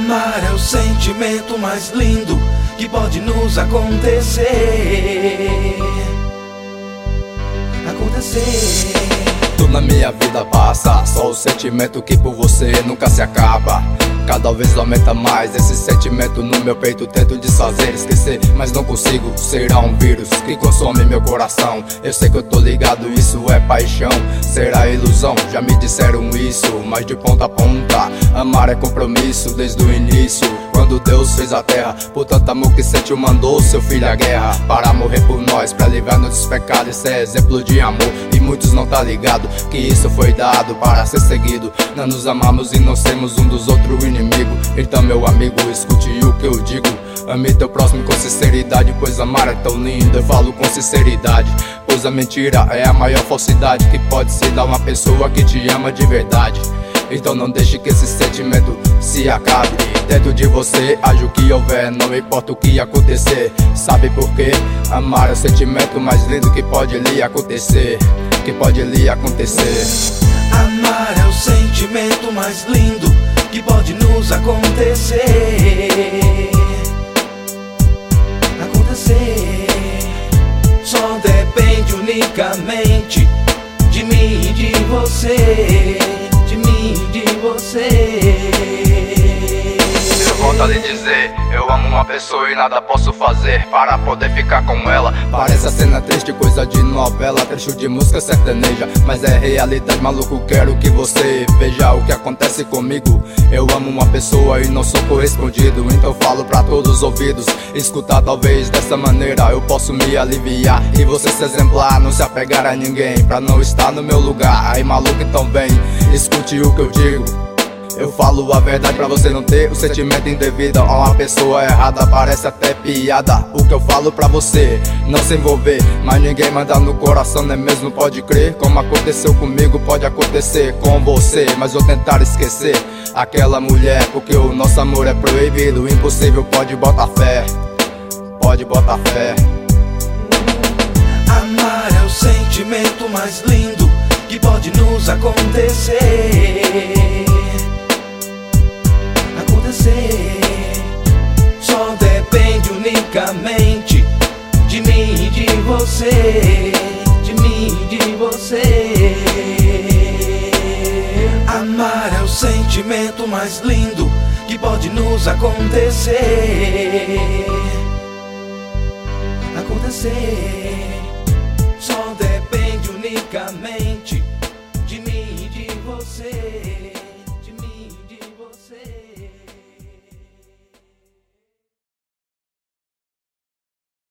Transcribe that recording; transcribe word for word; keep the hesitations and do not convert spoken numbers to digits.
Amar é o sentimento mais lindo que pode nos acontecer. Acontecer. Tudo na minha vida passa, só o sentimento que por você nunca se acaba. Cada vez aumenta mais esse sentimento no meu peito. Tento desfazer, esquecer, mas não consigo. Será um vírus que consome meu coração. Eu sei que eu tô ligado, isso é paixão. Será ilusão, já me disseram isso, mas de ponta a ponta amar é compromisso desde o início. Quando Deus fez a terra, por tanto amor que sentiu, mandou seu filho à guerra para morrer por nós, para livrar-nos dos pecados. Isso é exemplo de amor e muitos não tá ligado que isso foi dado para ser seguido. Não nos amamos e não sermos um dos outros inimigo. Então meu amigo, escute o que eu digo. Ame teu próximo com sinceridade, pois amar é tão lindo. Eu falo com sinceridade, pois a mentira é a maior falsidade que pode se dar uma pessoa que te ama de verdade. Então não deixe que esse sentimento se acabe. Dentro de você, haja o que houver, não importa o que acontecer. Sabe por quê? Amar é o sentimento mais lindo que pode lhe acontecer. Que pode lhe acontecer. Amar é o sentimento mais lindo que pode nos acontecer. Acontecer. Só depende unicamente de mim e de você. De mim e de você. Eu volto a lhe dizer, eu amo uma pessoa e nada posso fazer para poder ficar com ela. Parece a cena triste, coisa de novela, trecho de música sertaneja, mas é realidade, maluco, quero que você veja o que acontece comigo. Eu amo uma pessoa e não sou correspondido, então falo pra todos os ouvidos. Escutar, talvez dessa maneira eu posso me aliviar e você se exemplar, não se apegar a ninguém pra não estar no meu lugar. Aí maluco, então vem, escute o que eu digo. Eu falo a verdade pra você não ter o sentimento indevido a uma pessoa errada, parece até piada o que eu falo pra você não se envolver, mas ninguém manda no coração, não é mesmo? Pode crer, como aconteceu comigo pode acontecer com você, mas vou tentar esquecer aquela mulher, porque o nosso amor é proibido, impossível, pode botar fé, pode botar fé. Amar é o sentimento mais lindo que pode nos acontecer. Só depende unicamente de mim e de você. De mim e de você. Amar é o sentimento mais lindo que pode nos acontecer. Acontecer. Só depende unicamente